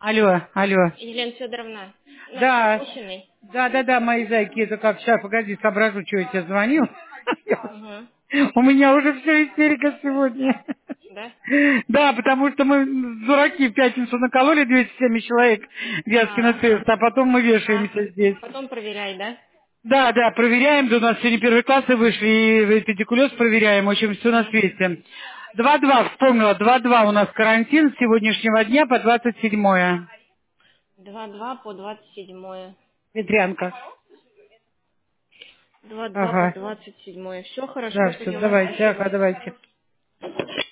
Алло, алло. Елена Федоровна, Да, Мишиной. да, мои зайки, это как, сейчас, погоди, соображу, что я тебе звонил. Угу. У меня уже все истерика сегодня. Да? Да, потому что мы дураки в пятницу накололи 270 человек Вязкина тест, а потом мы вешаемся здесь. Потом проверяй, да? Да, проверяем, да, у нас сегодня первые классы вышли, и педикулез проверяем, в общем, все на Угу. свете. 2-2, вспомнила, 2-2 у нас карантин с сегодняшнего дня по 27-е. 2-2 по 27-е. Ветрянка. 2-2 по Ага. 27-е. Все хорошо, Да, все, поняла. давайте, Спасибо. ага, давайте.